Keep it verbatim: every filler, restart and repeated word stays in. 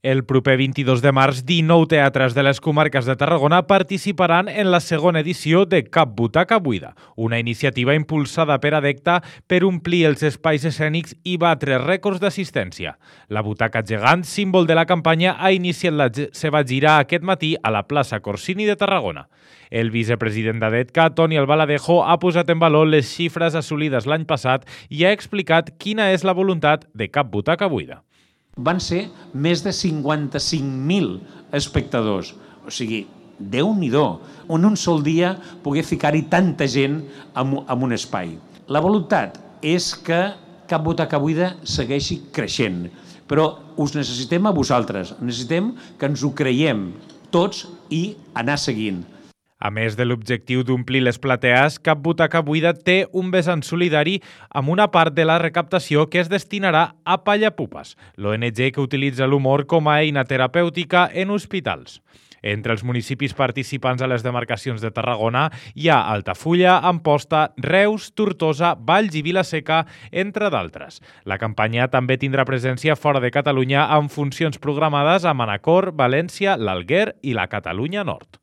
El proper vint-i-dos de març, dinou teatres de les comarques de Tarragona participaran en la segona edició de Cap Butaca Buida, una iniciativa impulsada per Adecta per omplir els espais escènics i batre rècords d'assistència. La butaca gegant, símbol de la campanya, ha iniciat la seva gira aquest matí a la plaça Corsini de Tarragona. El vicepresident d'Adecta, Toni Albaladejo, ha posat en valor les xifres assolides l'any passat i ha explicat quina és la voluntat de Cap Butaca Buida. Van ser més de cinquanta-cinc mil espectadors. O sigui, Déu-n'hi-do, en un sol dia poder ficar-hi tanta gent en, en un espai. La voluntat és que Cap Butaca Buida segueixi creixent, però us necessitem a vosaltres, necessitem que ens ho creiem tots i anar seguint. A més de l'objectiu d'omplir les platees, Cap Butaca Buida té un vessant solidari amb una part de la recaptació que es destinarà a Pallapupes, l'O N G que utilitza l'humor com a eina terapèutica en hospitals. Entre els municipis participants a les demarcacions de Tarragona hi ha Altafulla, Amposta, Reus, Tortosa, Valls i Vila-seca, entre d'altres. La campanya també tindrà presència fora de Catalunya amb funcions programades a Manacor, València, l'Alguer i la Catalunya Nord.